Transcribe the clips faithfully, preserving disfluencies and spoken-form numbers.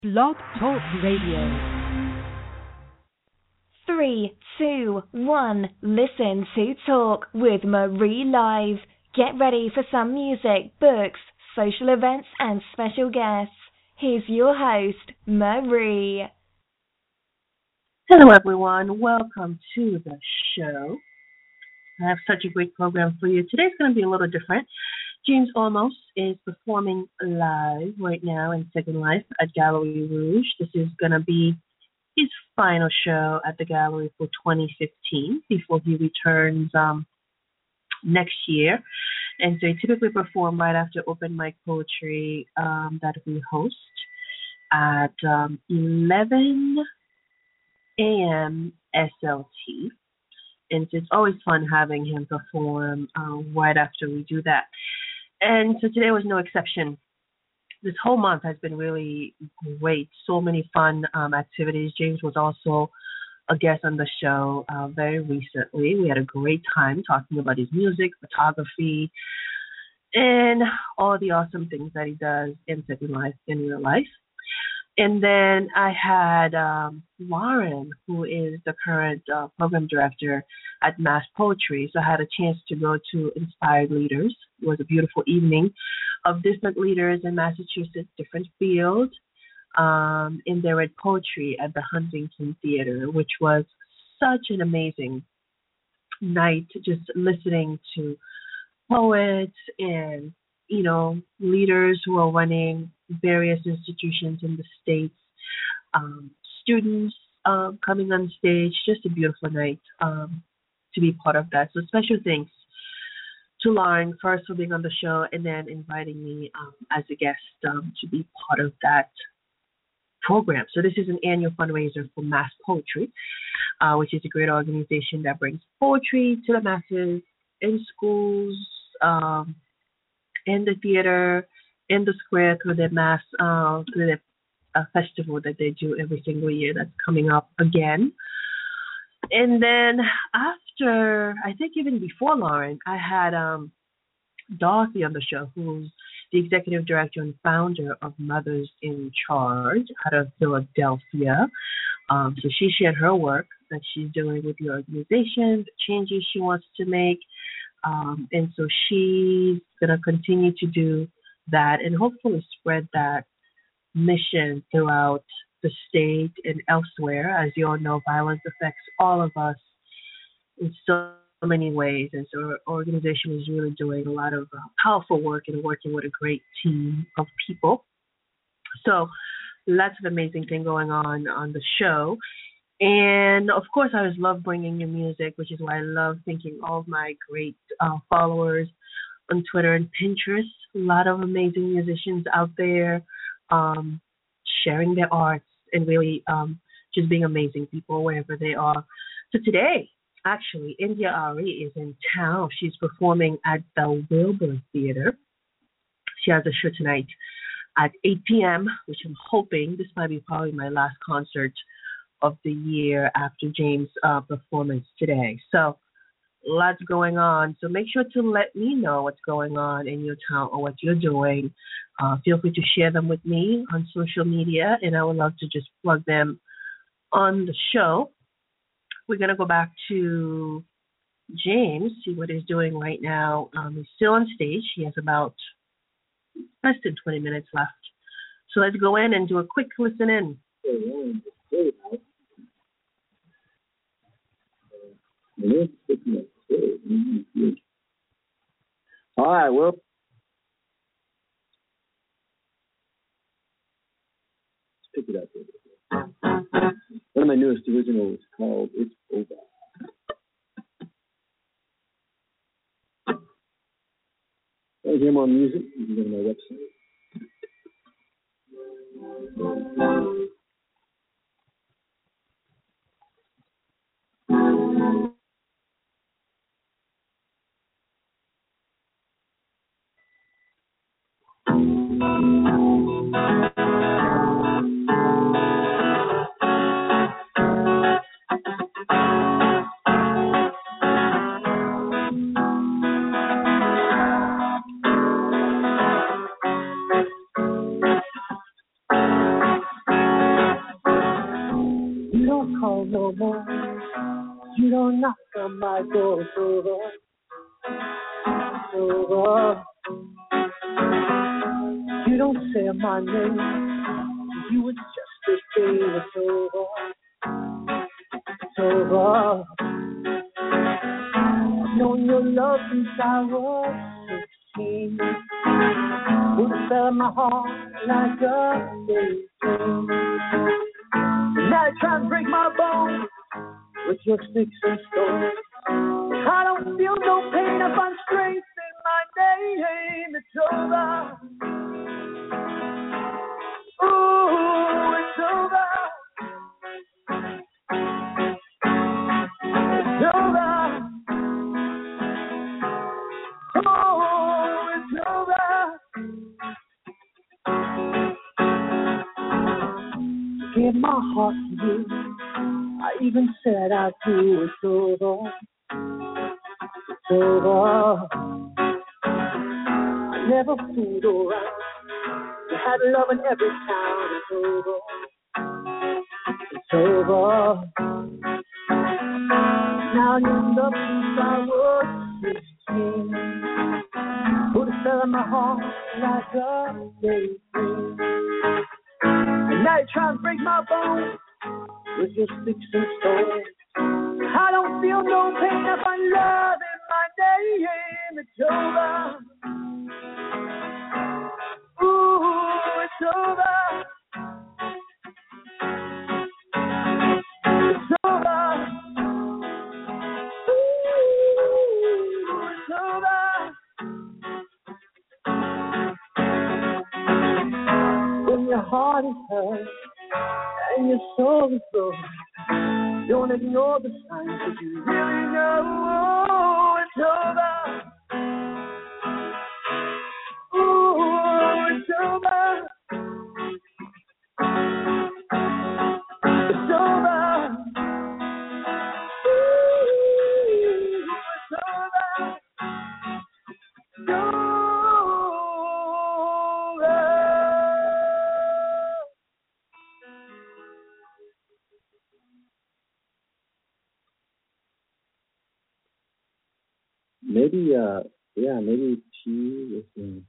Blog Talk Radio. Three, two, one, listen to Talk with Marie Live. Get ready for some music, books, social events, and special guests. Here's your host, Marie. Hello, everyone. Welcome to the show. I have such a great program for you. Today's going to be a little different. James Olmos is performing live right now in Second Life at Gallery Rouge. This is going to be his final show at the gallery for twenty fifteen before he returns um, next year. And so he typically perform right after open mic poetry um, that we host at um, eleven a.m. S L T. And so it's always fun having him perform uh, right after we do that. And so today was no exception. This whole month has been really great. So many fun um, activities. James was also a guest on the show uh, very recently. We had a great time talking about his music, photography, and all the awesome things that he does in Second Life in real life. And then I had um, Lauren, who is the current uh, program director at Mass Poetry. So I had a chance to go to Inspired Leaders. It was a beautiful evening of different leaders in Massachusetts, different fields, um, and they read poetry at the Huntington Theater, which was such an amazing night, just listening to poets and, you know, leaders who are running various institutions in the States, um, students um, coming on stage, just a beautiful night um, to be part of that. So special thanks to Lauren first for being on the show and then inviting me um, as a guest um, to be part of that program. So this is an annual fundraiser for Mass Poetry, uh, which is a great organization that brings poetry to the masses in schools, um, in the theater, in the square through their mass, uh, through their uh, festival that they do every single year that's coming up again. And then after, I think even before Lauren, I had um, Dorothy on the show, who's the executive director and founder of Mothers in Charge out of Philadelphia. Um, so she shared her work that she's doing with the organization, the changes she wants to make. Um, and so she's going to continue to do that and hopefully spread that mission throughout the state and elsewhere. As you all know, violence affects all of us in so many ways. And so our organization is really doing a lot of uh, powerful work and working with a great team of people. So lots of amazing things going on on the show. And, of course, I always love bringing you music, which is why I love thanking all of my great uh, followers on Twitter and Pinterest. A lot of amazing musicians out there um, sharing their arts and really um, just being amazing people wherever they are. So today, actually, India Ari is in town. She's performing at the Wilbur Theater. She has a show tonight at eight p.m., which I'm hoping this might be probably my last concert of the year after James' uh, performance today. So lots going on. So make sure to let me know what's going on in your town or what you're doing. Uh, feel free to share them with me on social media, and I would love to just plug them on the show. We're going to go back to James, see what he's doing right now. Um, he's still on stage. He has about less than twenty minutes left. So let's go in and do a quick listen in. All right, well, let's pick it up. One of my newest originals called It's Over. Want to hear more music? You can go to my website. call no more. You don't knock on my door. It's over. It's over. You don't say my name. You would just say it's over. It's over. I've known your love since I was sixteen. Would have fell in my heart like a daydream. Now you try and break my bones with your sticks and stones. I don't feel no pain if I'm straight in my name. It's over. Ooh, it's over. It's over. Oh, it's over. Give my heart to you. I even said I do. It's over. It's over. I never fooled around. You had love in every town. It's over. It's over. Now you're love since I was sixteen. Put a spell in my heart like a daydream. And now you try and break my bones with your sticks and stones. I don't feel no pain if I love in my name. It's over. Ooh, it's over. It's over. Ooh, it's over. When your heart is hurt and your soul is broken, don't ignore the signs that you really know. It's over. Ooh, it's over. It's over. Ooh, it's over. It's over. Maybe, uh, yeah, maybe she was in.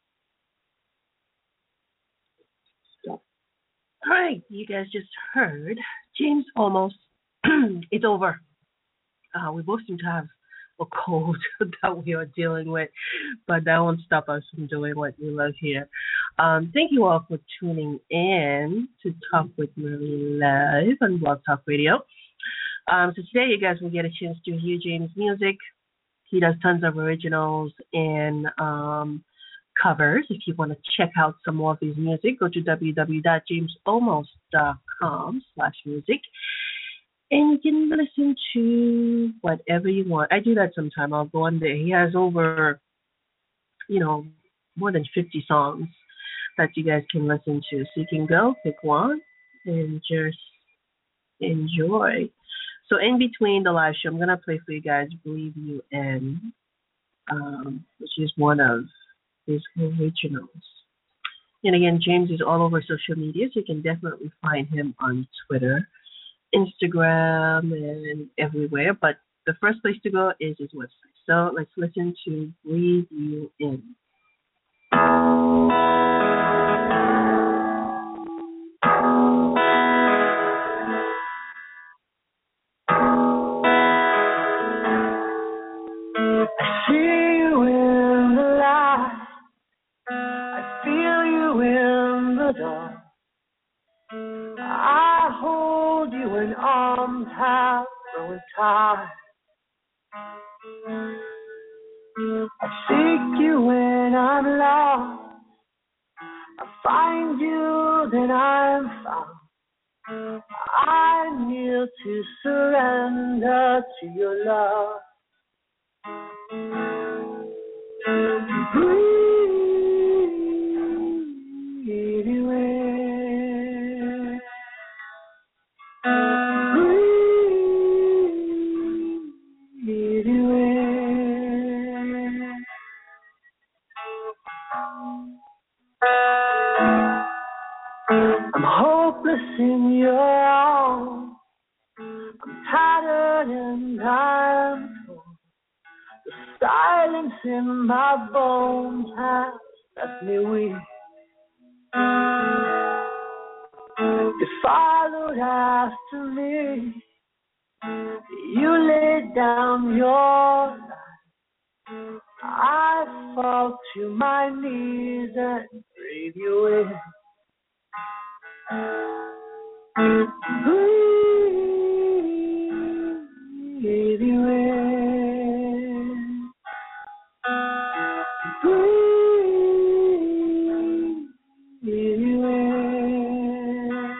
Stop. All right, you guys just heard James Olmos. It's over. Uh, we both seem to have a cold that we are dealing with, but that won't stop us from doing what we love here. Um, thank you all for tuning in to Talk with Marie Live on Blog Talk Radio. Um, so today you guys will get a chance to hear James' music. He does tons of originals and um, covers. If you want to check out some more of his music, go to www.jamesolmos.com slash music. And you can listen to whatever you want. I do that sometime. I'll go on there. He has over, you know, more than fifty songs that you guys can listen to. So you can go, pick one, and just enjoy. So in between the live show, I'm going to play for you guys Breathe You In, um, which is one of his originals. And again, James is all over social media, so you can definitely find him on Twitter, Instagram, and everywhere. But the first place to go is his website. So let's listen to Breathe You In. I hold you in arms half growing tired. I seek you when I'm lost. I find you, then I'm found. I kneel to surrender to your love. Breathe you in. Breathe you in. I'm hopeless in your arms. I'm tired and I'm torn. The silence in my bones has left me weak. You followed after me. You laid down your life. I fall to my knees and breathe you in. Breathe you in. Breathe you in.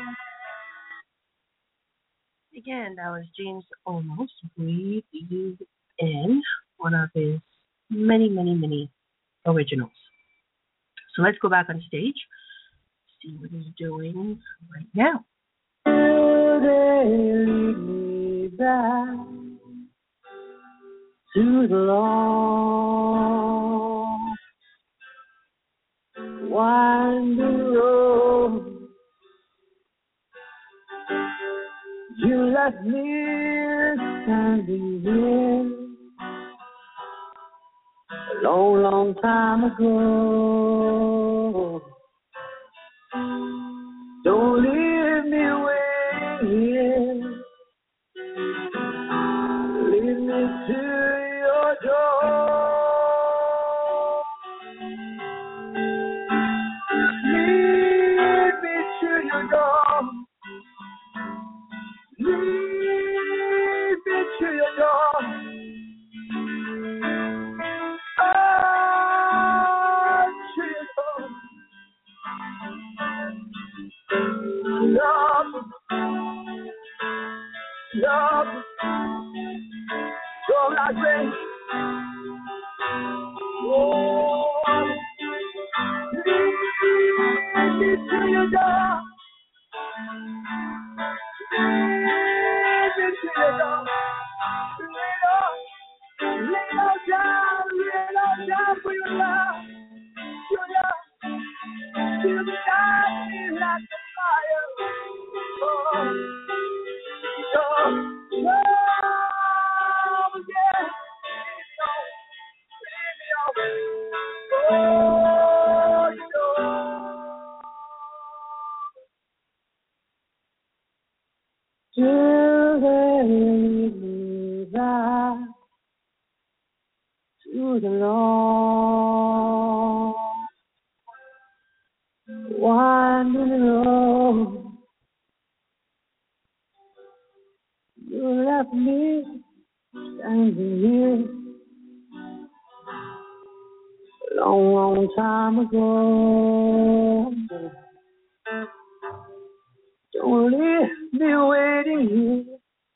Again, that was James Olmos, Breathe You In, one of his many, many, many originals. So let's go back on stage, see what he's doing right now. Will they lead me back to the long, winding road? You left me standing here a long, long time ago. Don't leave me waiting here. Lead me to your door. Lead me to your door. Lead me to your door. Oh, to your door. Love, love, you're like rain. Oh, lead me to your door. Lead me to your door. Lay down, lay down, lay down for your love. Your love, you shine me like a fire. Oh, oh, oh, yeah. Lead me on, lead me on. Oh, you know. Till they lead me back to the long, winding road. You left me standing here a long, long time ago. Don't leave me waiting here.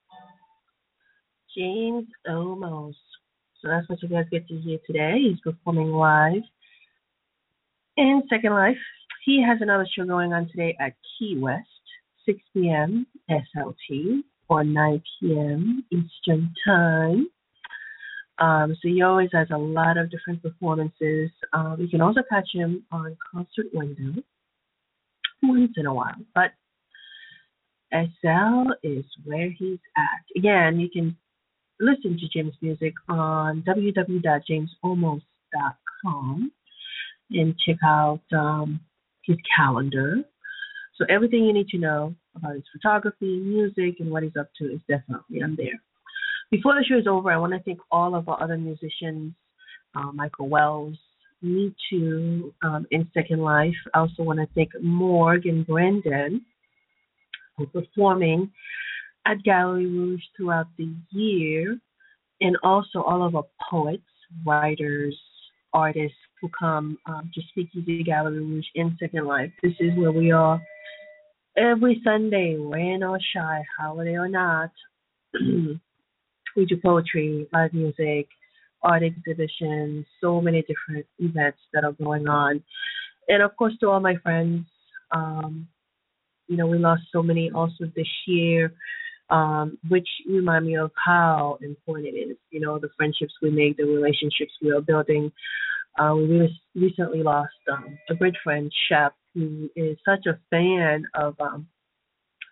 James Olmos. So that's what you guys get to hear today. He's performing live in Second Life. He has another show going on today at Key West, six p.m. S L T or nine p.m. Eastern Time. Um, so he always has a lot of different performances. Um, you can also catch him on Concert Window once in a while. But S L is where he's at. Again, you can listen to Jim's music on w w w dot james olmos dot com and check out um, his calendar. So everything you need to know about his photography, music, and what he's up to is definitely on there. Before the show is over, I want to thank all of our other musicians, uh, Michael Wells, Me Too, um, in Second Life. I also want to thank Morg and Brendan for performing at Gallery Rouge throughout the year, and also all of our poets, writers, artists who come um, to Speakeasy Gallery Rouge in Second Life. This is where we are every Sunday, rain or shine, holiday or not. We do poetry, live music, art exhibitions, so many different events that are going on. And of course, to all my friends, um, you know, we lost so many also this year, um, which remind me of how important it is, you know, the friendships we make, the relationships we are building. Uh, we re- recently lost um, a great friend, Shep, who is such a fan of um,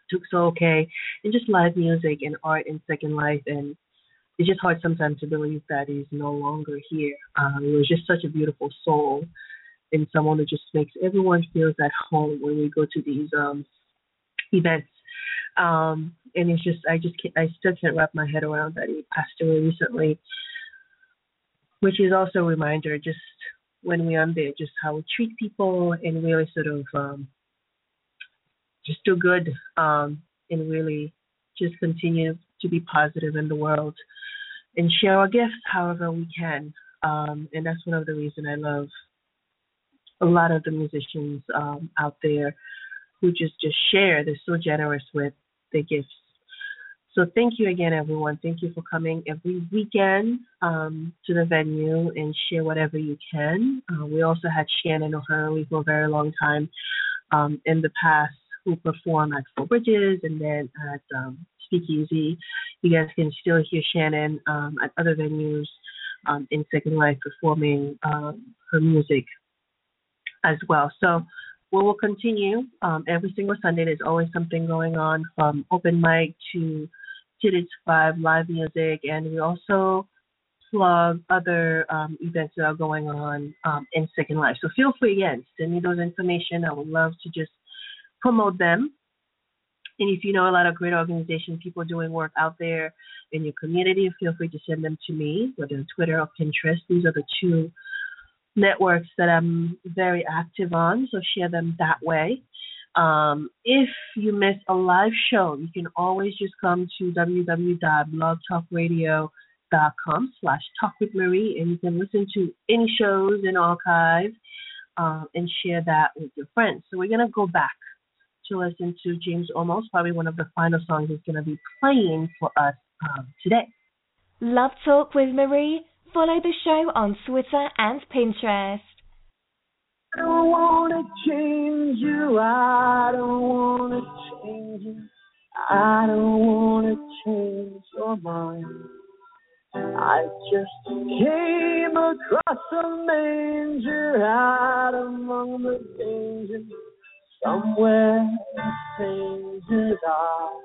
Tuksoke, and just live music and art in Second Life. And it's just hard sometimes to believe that he's no longer here. Um, he was just such a beautiful soul and someone who just makes everyone feels at home when we go to these um, events. Um, and it's just, I just, can't, I still can't wrap my head around that he passed away recently, which is also a reminder just when we're on there, just how we treat people and really sort of um, just do good um, and really just continue to be positive in the world and share our gifts however we can. Um, and that's one of the reasons I love a lot of the musicians um, out there who just, just share. They're so generous with their gifts. So thank you again, everyone. Thank you for coming every weekend um, to the venue and share whatever you can. Uh, we also had Shannon O'Hurley for a very long time um, in the past who performed at Four Bridges and then at um, Speakeasy. You guys can still hear Shannon um, at other venues um, in Second Life performing um, her music as well. So we will continue um, every single Sunday. There's always something going on from open mic to Tidits Five live music, and we also plug other um, events that are going on um, in Second Life. So feel free again, send me those information. I would love to just promote them. And if you know a lot of great organizations, people doing work out there in your community, feel free to send them to me, whether on Twitter or Pinterest. These are the two networks that I'm very active on, so share them that way. Um, if you miss a live show, you can always just come to www.blogtalkradio.com slash talk with Marie, and you can listen to any shows in archive um, and share that with your friends. So we're going to go back to listen to James Olmos, probably one of the final songs he's going to be playing for us um, today. Love Talk with Marie? Follow the show on Twitter and Pinterest. I don't want to change you. I don't want to change you. I don't want to change your mind. I just came across a manger out among the dangers. Somewhere strangers are.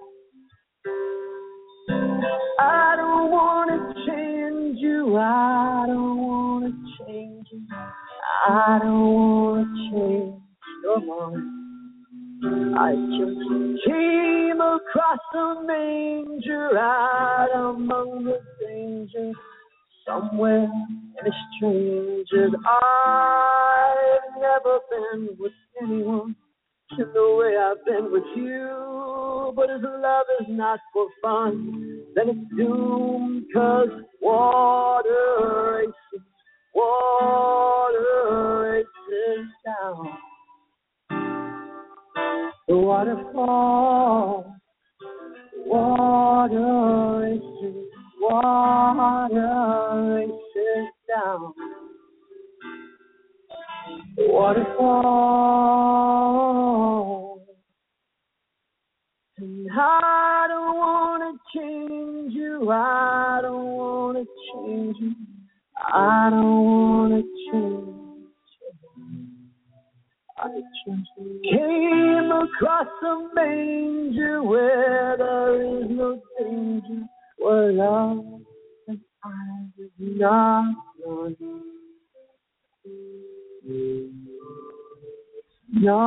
I don't want to change you. I don't want to change you. I don't want to change your mind. I just came across a manger out among the dangers. Somewhere in a stranger's. I've never been with anyone in the way I've been with you. But if love is not for fun, then it's doomed, 'cause water races, water races down the waterfall. Water races, water races down the waterfall. And I don't want to change you. I don't want to change you. I don't want to change you. I just came across a manger where there is no danger, where love and I did not run. No.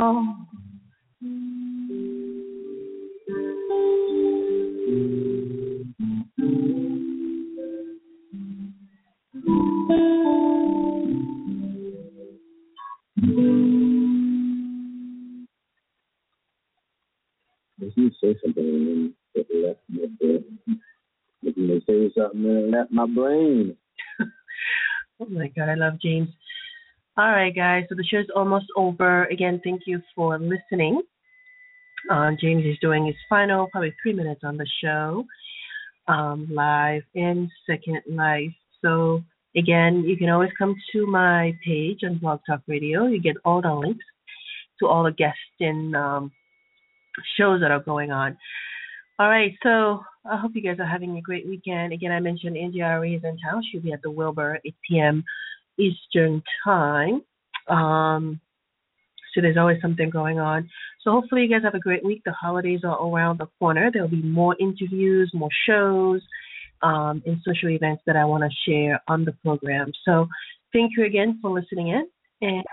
If you say something and then it left my brain. If you say something and it left my brain. Oh my God, I love James. All right, guys, so the show's almost over. Again, thank you for listening. Uh, James is doing his final, probably three minutes on the show, um, live in Second Life. So, again, you can always come to my page on Blog Talk Radio. You get all the links to all the guests and um, shows that are going on. All right, so I hope you guys are having a great weekend. Again, I mentioned Angie Ari is in town. She'll be at the Wilbur, eight p.m. Eastern Time. Um, So there's always something going on. So hopefully you guys have a great week. The holidays are around the corner. There'll be more interviews, more shows, um, and social events that I want to share on the program. So thank you again for listening in. And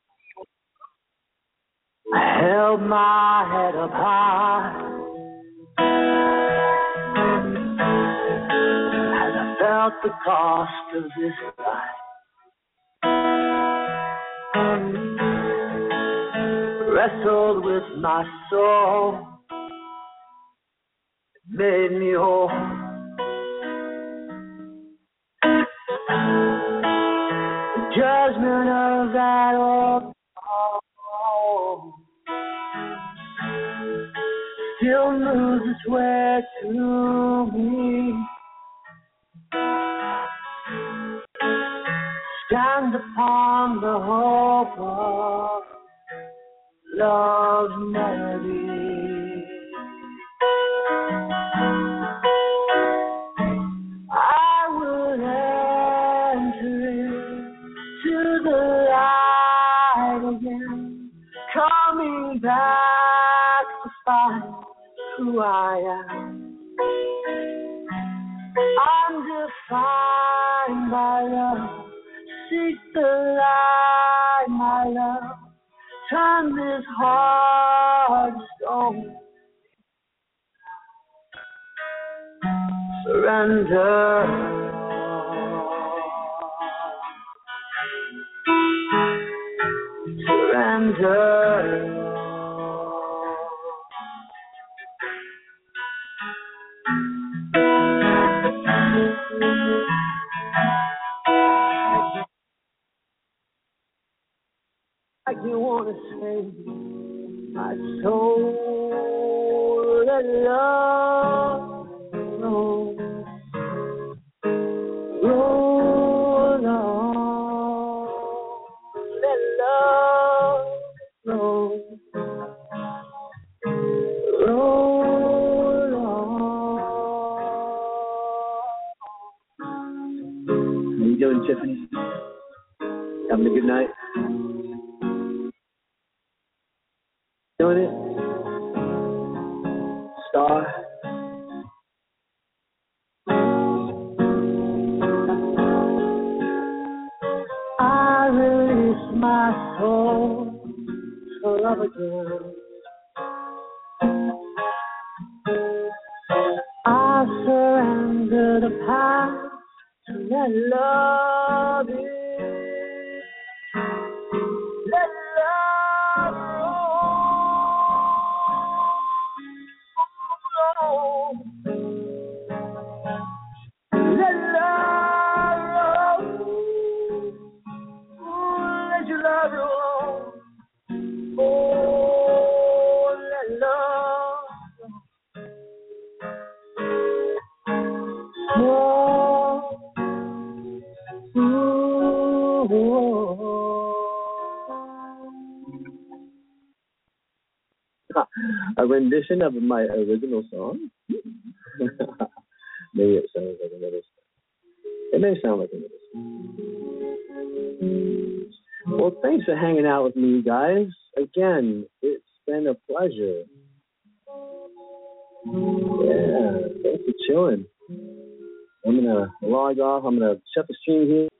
I held my head up high as I felt the cost of this life. Wrestled with my soul, it made me whole. The judgment of that old soul still moves its way to me. Stand upon the hope of love's melody. I will enter into the light again, coming back to find who I am. I'm defined by love. Seek the light, my love. Turn this heart to stone. Surrender. Surrender. Like you wanna say, my soul, let love roll, roll on, let love roll, roll on. How you doing, Tiffany? Having a good night? Doing it? Star? I release my soul to love again. I surrender the past to let love in. Let love roll. Let love roll. Let your love roll. Oh, let love roll. Ooh, ooh. A rendition of my original song? Maybe it sounds like another song. It may sound like another song. Well, thanks for hanging out with me, guys. Again, it's been a pleasure. Yeah, thanks for chilling. I'm going to log off. I'm going to shut the stream here.